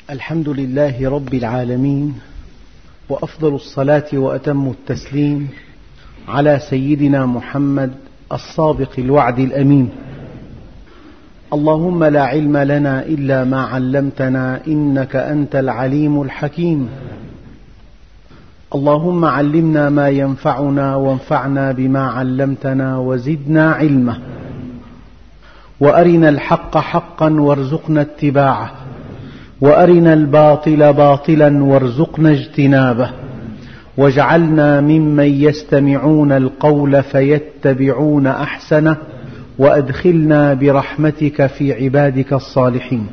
الحمد لله رب العالمين، وأفضل الصلاة وأتم التسليم على سيدنا محمد الصادق الوعد الأمين. اللهم لا علم لنا إلا ما علمتنا إنك أنت العليم الحكيم. اللهم علمنا ما ينفعنا وانفعنا بما علمتنا وزدنا علما، وأرنا الحق حقا وارزقنا اتباعه، وأرنا الباطل باطلا وارزقنا اجتنابه، واجعلنا ممن يستمعون القول فيتبعون أحسنه، وأدخلنا برحمتك في عبادك الصالحين.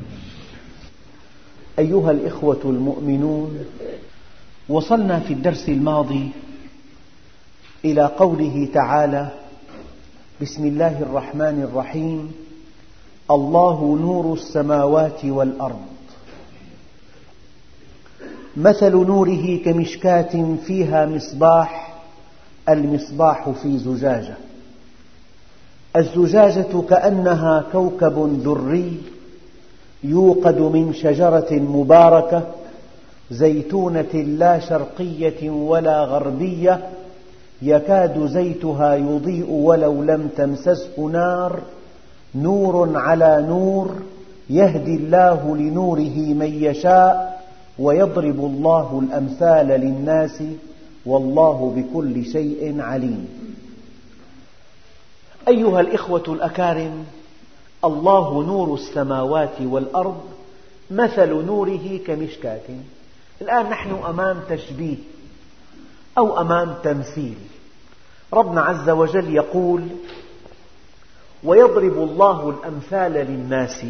أيها الإخوة المؤمنون، وصلنا في الدرس الماضي إلى قوله تعالى: بسم الله الرحمن الرحيم، الله نور السماوات والأرض، مثل نوره كمشكاة فيها مصباح، المصباح في زجاجة، الزجاجة كأنها كوكب دري يوقد من شجرة مباركة زيتونة لا شرقية ولا غربية، يكاد زيتها يضيء ولو لم تمسسه نار، نور على نور، يهدي الله لنوره من يشاء، ويضرب الله الأمثال للناس، والله بكل شيء عليم. أيها الإخوة الأكارم، الله نور السماوات والأرض، مثل نوره كمشكاة. الآن نحن أمام تشبيه أو أمام تمثيل. ربنا عز وجل يقول: ويضرب الله الأمثال للناس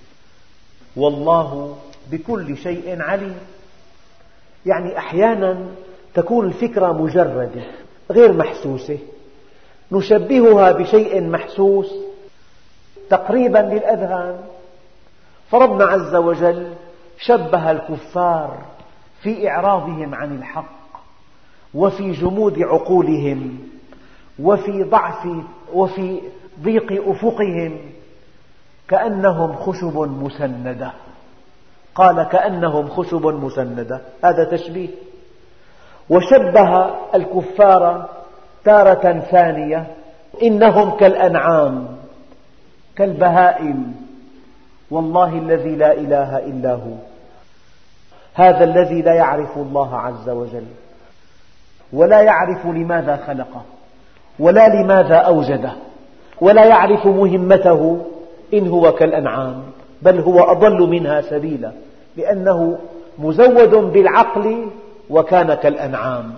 والله بكل شيء عليم. يعني أحيانا تكون الفكرة مجردة غير محسوسة، نشبهها بشيء محسوس تقريبا للأذهان. فربنا عز وجل شبه الكفار في إعراضهم عن الحق، وفي جمود عقولهم، وفي ضيق أفقهم، كأنهم خشب مسندة. قال: كأنهم خشب مسندة، هذا تشبيه. وشبه الكفار تارة ثانية: إنهم كالأنعام كالبهائم، والله الذي لا إله إلا هو. هذا الذي لا يعرف الله عز وجل، ولا يعرف لماذا خلقه، ولا لماذا أوجده، ولا يعرف مهمته، إن هو كالأنعام، بل هو أضل منها سبيلا، لأنه مزود بالعقل وكان كالأنعام.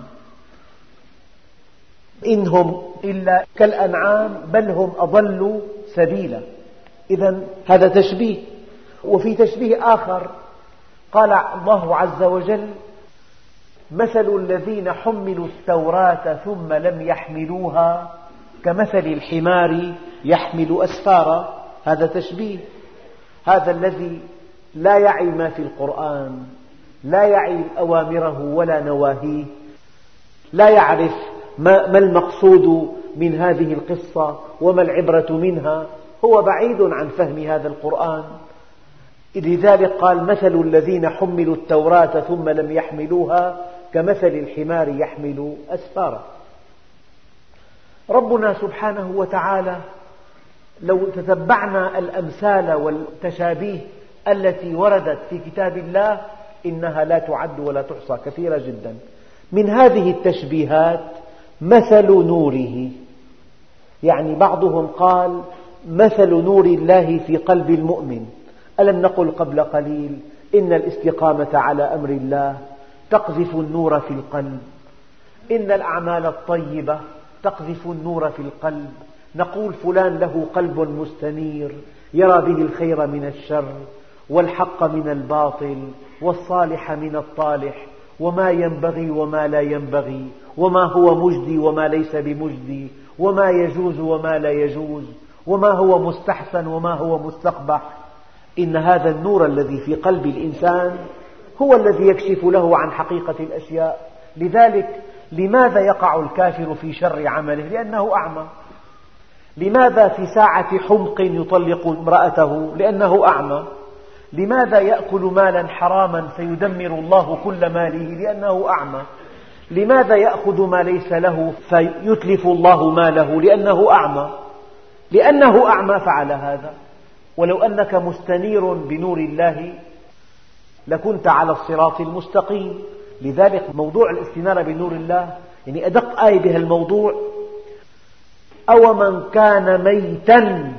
إن هم إلا كالأنعام بل هم أضل سبيلا. إذن هذا تشبيه. وفي تشبيه آخر قال الله عز وجل: مثل الذين حملوا التوراة ثم لم يحملوها كمثل الحمار يحمل أسفارا. هذا تشبيه. هذا الذي لا يعي ما في القرآن، لا يعي أوامره ولا نواهيه، لا يعرف ما المقصود من هذه القصة وما العبرة منها، هو بعيد عن فهم هذا القرآن. لذلك قال: مثل الذين حملوا التوراة ثم لم يحملوها كمثل الحمار يحمل أسفارا. ربنا سبحانه وتعالى لو تتبعنا الأمثال والتشابيه التي وردت في كتاب الله إنها لا تعد ولا تحصى، كثيرة جدا. من هذه التشبيهات مثل نوره، يعني بعضهم قال: مثل نور الله في قلب المؤمن. ألم نقل قبل قليل إن الاستقامة على أمر الله تقذف النور في القلب، إن الأعمال الطيبة تقذف النور في القلب. نقول فلان له قلب مستنير يرى به الخير من الشر، والحق من الباطل، والصالح من الطالح، وما ينبغي وما لا ينبغي، وما هو مجدي وما ليس بمجدي، وما يجوز وما لا يجوز، وما هو مستحسن وما هو مستقبح. إن هذا النور الذي في قلب الإنسان هو الذي يكشف له عن حقيقة الأشياء. لذلك لماذا يقع الكافر في شر عمله؟ لأنه أعمى. لماذا في ساعة حمق يطلق امرأته؟ لأنه أعمى. لماذا يأكل مالا حراما فيدمر الله كل ماله؟ لأنه أعمى. لماذا يأخذ ما ليس له فيتلف الله ماله؟ لأنه أعمى. لأنه أعمى فعل هذا. ولو أنك مستنير بنور الله لكنت على الصراط المستقيم. لذلك موضوع الاستنارة بنور الله يعني أدق آية بها الموضوع: أو من كان ميتا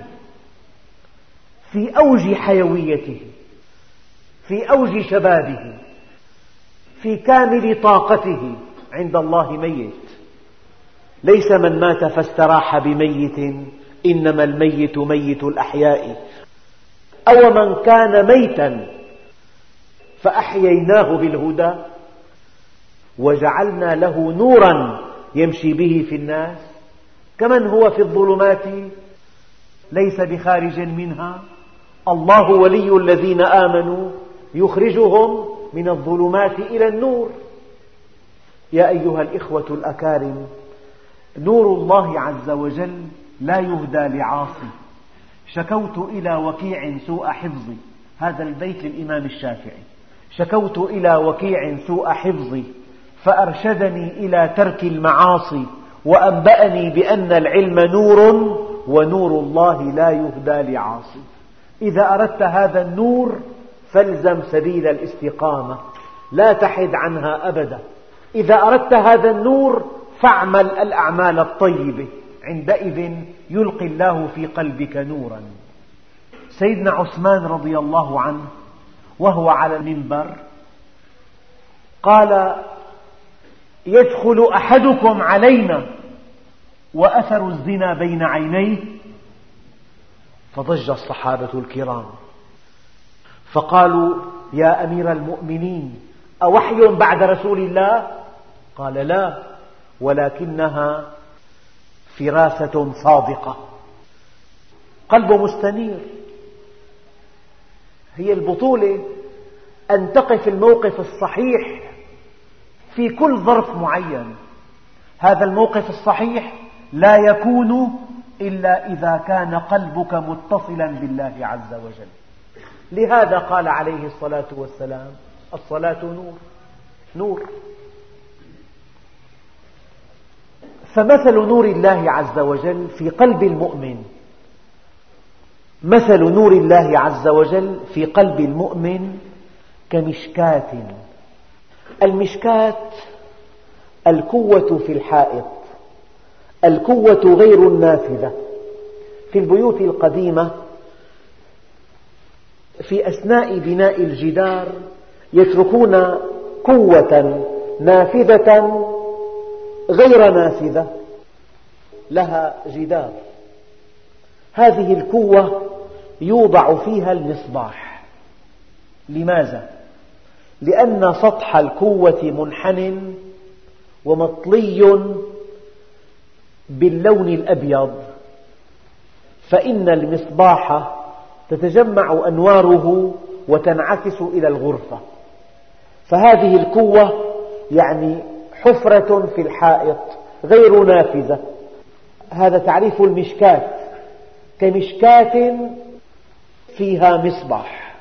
في أوج حيويته، في أوج شبابه، في كامل طاقته، عند الله ميت. ليس من مات فاستراح بميت، إنما الميت ميت الأحياء. أو من كان ميتا فأحييناه بالهدى وجعلنا له نورا يمشي به في الناس كمن هو في الظلمات ليس بخارج منها. الله ولي الذين آمنوا يخرجهم من الظلمات إلى النور. يا أيها الإخوة الأكارم، نور الله عز وجل لا يهدى لعاصي. شكوت إلى وكيع سوء حفظي، هذا البيت للإمام الشافعي: شكوت إلى وكيع سوء حفظي فأرشدني إلى ترك المعاصي وأنبأني بأن العلم نور ونور الله لا يهدى لعاصي. إذا أردت هذا النور فالزم سبيل الاستقامة، لا تحد عنها أبدا. إذا أردت هذا النور فاعمل الأعمال الطيبة، عندئذ يلقي الله في قلبك نورا. سيدنا عثمان رضي الله عنه وهو على المنبر قال: يدخل أحدكم علينا وأثر الزنا بين عينيه. فضج الصحابة الكرام فقالوا: يا أمير المؤمنين، أوحي بعد رسول الله؟ قال: لا، ولكنها فراسة صادقة، قلبه مستنير. هي البطولة أن تقف الموقف الصحيح في كل ظرف معين. هذا الموقف الصحيح لا يكون إلا إذا كان قلبك متصلا بالله عز وجل. لهذا قال عليه الصلاة والسلام: الصلاة نور. نور. فمثل نور الله عز وجل في قلب المؤمن، مثل نور الله عز وجل في قلب المؤمن كمشكاة. المشكاة الكوة في الحائط، الكوة غير النافذة. في البيوت القديمة في أثناء بناء الجدار يتركون كوة نافذة غير نافذة لها جدار. هذه الكوة يوضع فيها المصباح. لماذا؟ لأن سطح الكوة منحن ومطلي باللون الأبيض، فإن المصباح تتجمع أنواره وتنعكس إلى الغرفة. فهذه الكوة يعني حفرة في الحائط غير نافذة. هذا تعريف المشكاة، كمشكاة فيها مصباح.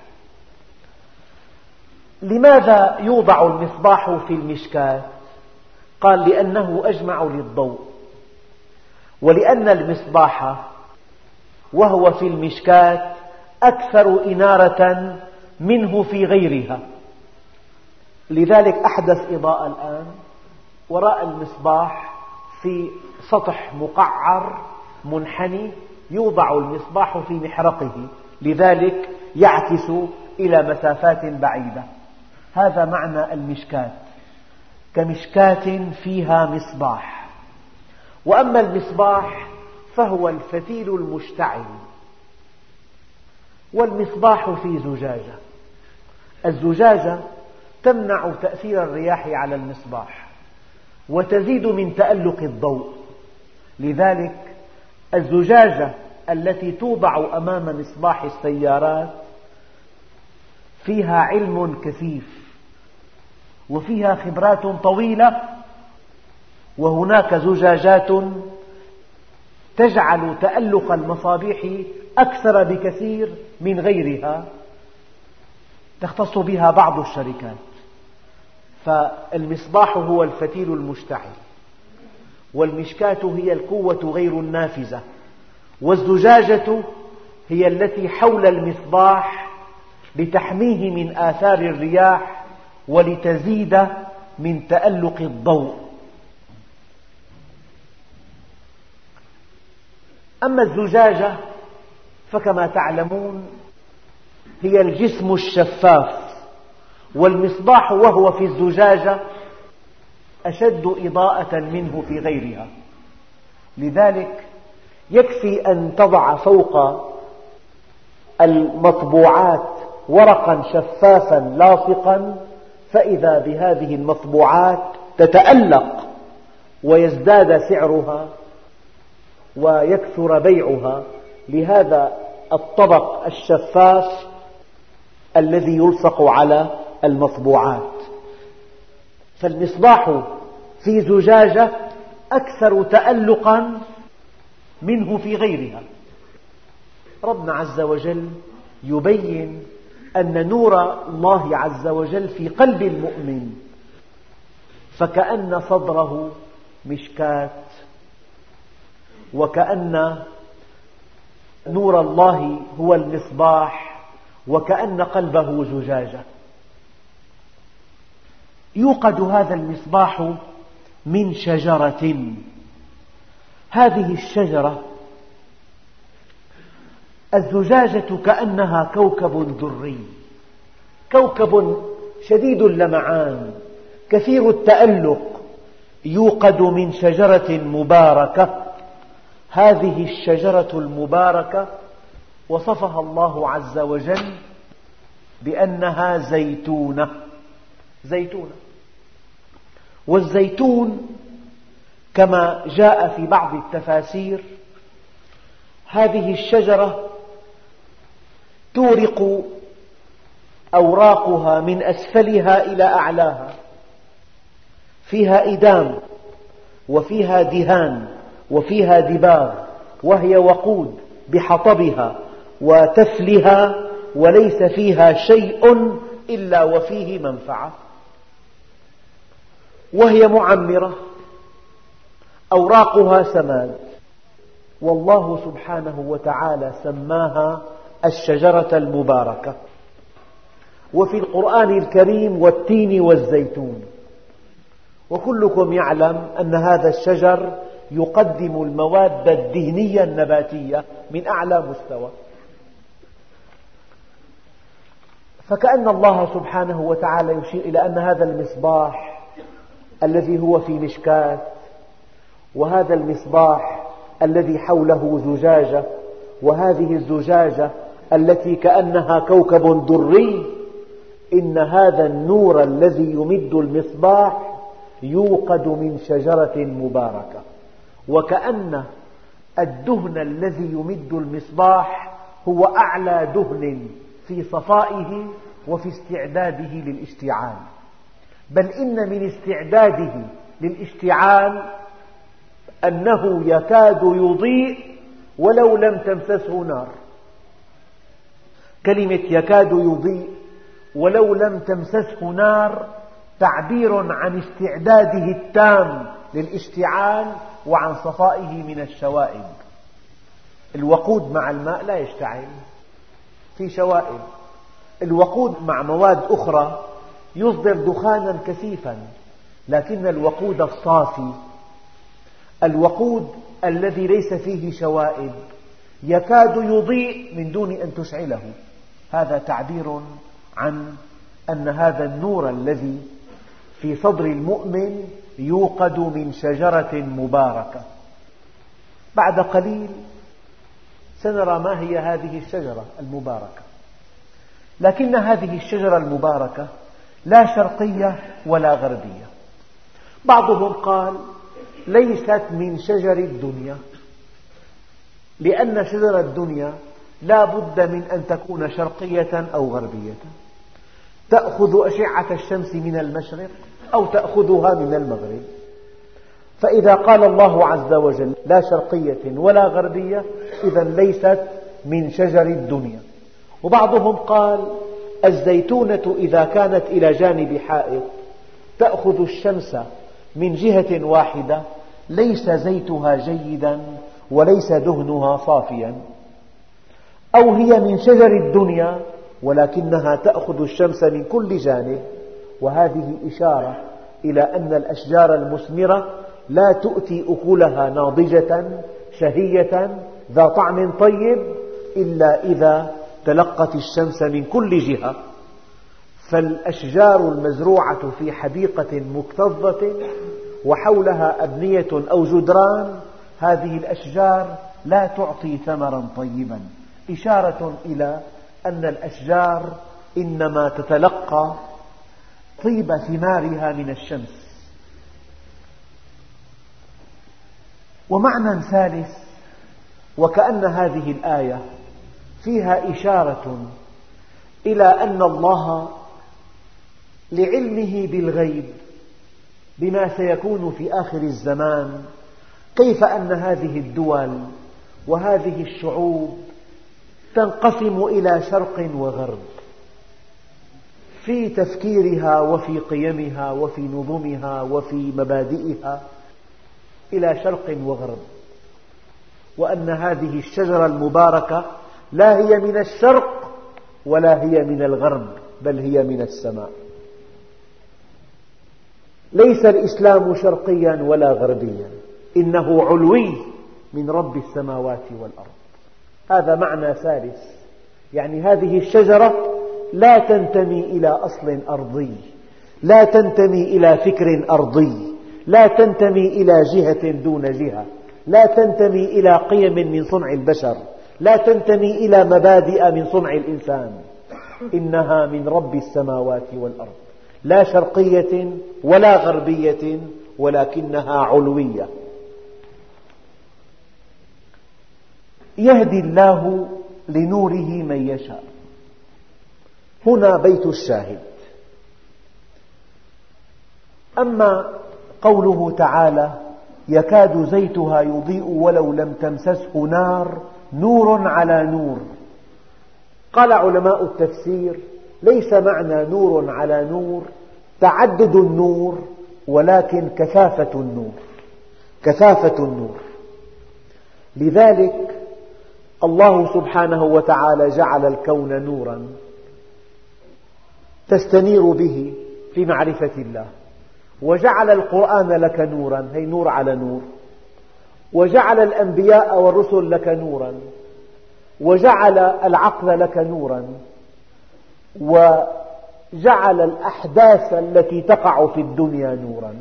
لماذا يوضع المصباح في المشكاة؟ قال: لأنه أجمع للضوء، ولأن المصباح وهو في المشكاة أكثر إنارة منه في غيرها. لذلك أحدث إضاءة الآن وراء المصباح في سطح مقعر منحني يوضع المصباح في محرقه، لذلك يعكس إلى مسافات بعيدة. هذا معنى المشكاة، كمشكاة فيها مصباح. وأما المصباح فهو الفتيل المشتعل، والمصباح في زجاجة. الزجاجة تمنع تأثير الرياح على المصباح وتزيد من تألق الضوء. لذلك الزجاجة التي توضع أمام مصباح السيارات فيها علم كثيف وفيها خبرات طويلة، وهناك زجاجات تجعل تألق المصابيح أكثر بكثير من غيرها. تختص بها بعض الشركات. فالمصباح هو الفتيل المشتعل، والمشكاة هي القوة غير النافذة، والزجاجة هي التي حول المصباح لتحميه من آثار الرياح ولتزيد من تألق الضوء. أما الزجاجة فكما تعلمون هي الجسم الشفاف، والمصباح وهو في الزجاجة أشد إضاءة منه في غيرها. لذلك يكفي أن تضع فوق المطبوعات ورقا شفافا لاصقا، فإذا بهذه المطبوعات تتألق ويزداد سعرها ويكثر بيعها لهذا الطبق الشفاف الذي يلصق على المطبوعات. فالمصباح في زجاجة أكثر تألقا منه في غيرها. ربنا عز وجل يبين أن نور الله عز وجل في قلب المؤمن، فكأن صدره مشكاة، وكأن نور الله هو المصباح، وكأن قلبه زجاجة. يوقد هذا المصباح من شجرة. هذه الشجرة الزجاجة كأنها كوكب دري، كوكب شديد اللمعان كثير التألق، يوقد من شجرة مباركة. هذه الشجرة المباركة وصفها الله عز وجل بأنها زيتونة. والزيتون كما جاء في بعض التفاسير هذه الشجرة تورق أوراقها من أسفلها إلى أعلاها، فيها إدام وفيها دهان وفيها دباغ، وهي وقود بحطبها وتفلها، وليس فيها شيء إلا وفيه منفعة، وهي معمرة، أوراقها سماد. والله سبحانه وتعالى سماها الشجرة المباركة. وفي القرآن الكريم والتين والزيتون. وكلكم يعلم أن هذا الشجر يقدم المواد الدهنية النباتية من أعلى مستوى. فكأن الله سبحانه وتعالى يشير إلى أن هذا المصباح الذي هو في مشكاة، وهذا المصباح الذي حوله زجاجة، وهذه الزجاجة التي كأنها كوكب دري، إن هذا النور الذي يمد المصباح يوقد من شجرة مباركة. وكأن الدهن الذي يمد المصباح هو أعلى دهن في صفائه وفي استعداده للاشتعال، بل إن من استعداده للاشتعال أنه يكاد يضيء ولو لم تمسسه نار. كلمة يكاد يضيء ولو لم تمسسه نار تعبير عن استعداده التام للاشتعال وعن صفائه من الشوائب. الوقود مع الماء لا يشتعل، في شوائب. الوقود مع مواد أخرى يصدر دخانا كثيفا، لكن الوقود الصافي، الوقود الذي ليس فيه شوائب، يكاد يضيء من دون أن تشعله. هذا تعبير عن أن هذا النور الذي في صدر المؤمن يوقد من شجرة مباركة. بعد قليل سنرى ما هي هذه الشجرة المباركة. لكن هذه الشجرة المباركة لا شرقية ولا غربية. بعضهم قال ليست من شجر الدنيا، لأن شجر الدنيا لا بد من أن تكون شرقية أو غربية، تأخذ أشعة الشمس من المشرق أو تأخذها من المغرب. فإذا قال الله عز وجل لا شرقية ولا غربية، إذن ليست من شجر الدنيا. وبعضهم قال الزيتونة إذا كانت إلى جانب حائط تأخذ الشمس من جهة واحدة ليس زيتها جيدا وليس دهنها صافيا، أو هي من شجر الدنيا ولكنها تأخذ الشمس من كل جانب، وهذه إشارة إلى أن الأشجار المثمرة لا تؤتي أكلها ناضجة شهية ذا طعم طيب إلا إذا تلقت الشمس من كل جهة. فالأشجار المزروعة في حديقة مكتظة وحولها أبنية أو جدران، هذه الأشجار لا تعطي ثمرا طيبا، إشارة إلى أن الأشجار إنما تتلقى طيب ثمارها من الشمس. ومعنى ثالث، وكأن هذه الآية فيها إشارة إلى أن الله لعلمه بالغيب بما سيكون في آخر الزمان، كيف أن هذه الدول وهذه الشعوب تنقسم إلى شرق وغرب في تفكيرها وفي قيمها وفي نظمها وفي مبادئها، إلى شرق وغرب، وأن هذه الشجرة المباركة لا هي من الشرق ولا هي من الغرب، بل هي من السماء. ليس الإسلام شرقيا ولا غربيا، إنه علوي من رب السماوات والأرض. هذا معنى ثالث، يعني هذه الشجرة لا تنتمي إلى أصل أرضي، لا تنتمي إلى فكر أرضي، لا تنتمي إلى جهة دون جهة، لا تنتمي إلى قيم من صنع البشر، لا تنتمي إلى مبادئ من صنع الإنسان، إنها من رب السماوات والأرض، لا شرقية ولا غربية، ولكنها علوية. يهدي الله لنوره من يشاء. هنا بيت الشاهد. أما قوله تعالى يكاد زيتها يضيء ولو لم تمسسه نار، نور على نور، قال علماء التفسير ليس معنى نور على نور تعدد النور، ولكن كثافة النور، كثافة النور. لذلك الله سبحانه وتعالى جعل الكون نورا تستنير به في معرفة الله، وجعل القرآن لك نورا، هي نور على نور، وجعل الأنبياء والرسل لك نورا، وجعل العقل لك نورا، وجعل الأحداث التي تقع في الدنيا نورا.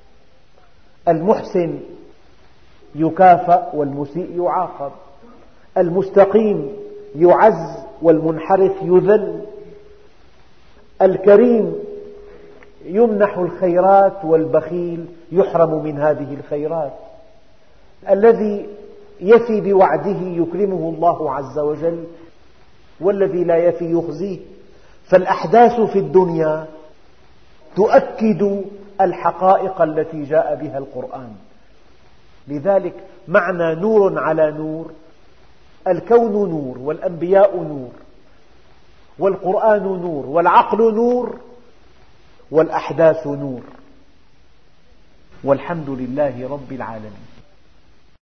المحسن يكافأ والمسيء يعاقب، المستقيم يعز والمنحرف يذل، الكريم يمنح الخيرات والبخيل يحرم من هذه الخيرات، الذي يفي بوعده يكرمه الله عز وجل، والذي لا يفي يخزيه. فالأحداث في الدنيا تؤكد الحقائق التي جاء بها القرآن. لذلك معنى نور على نور، الكون نور، والأنبياء نور، والقرآن نور، والعقل نور، والأحداث نور، والحمد لله رب العالمين.